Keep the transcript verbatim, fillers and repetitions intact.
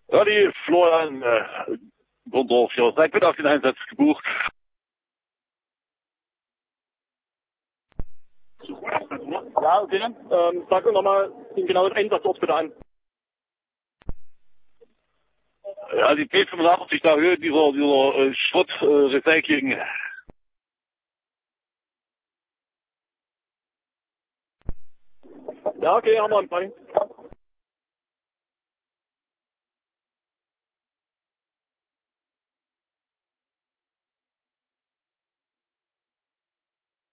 Ja, die Florian äh, Gondorf, ja, seid bitte auf den Einsatz gebucht. Ja, okay. Ähm, sag mir nochmal den genauen Einsatzort bitte an. Ja, die P fünfundachtzig, da Höhe dieser, dieser äh, Schrott-Recycling. Äh, Ja, okay, haben wir Empfang.